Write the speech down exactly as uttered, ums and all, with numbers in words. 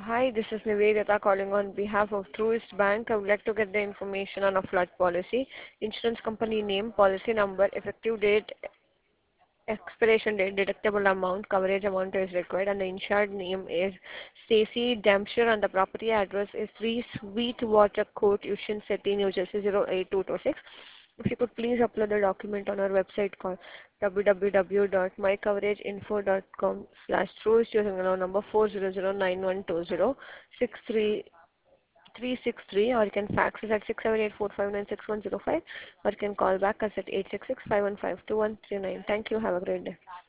Hi, this is Nivedita calling on behalf of Truist Bank. I would like to get the information on a flood policy. Insurance company name, policy number, effective date, expiration date, deductible amount, coverage amount is required, and the insured name is Stacy Dempster, and the property address is three Sweetwater Court, Ocean City, New Jersey zero eight two two six. If you could please upload the document on our website called w w w dot my coverage info dot com slash truist using the number four zero zero nine one two zero six three three six three, or you can fax us at six seven eight four five nine six one zero five, or you can call back us at eight six six five one five two one three nine. Thank you. Have a great day.